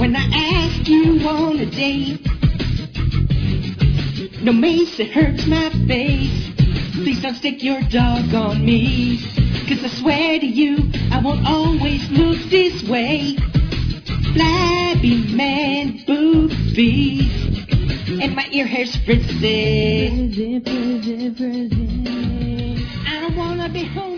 when I ask you on a date. No mace, it hurts my face. Please don't stick your dog on me, 'cause I swear to you, I won't always look this way. Flabby man boobies, and my ear hair's frizzy. I don't wanna be home.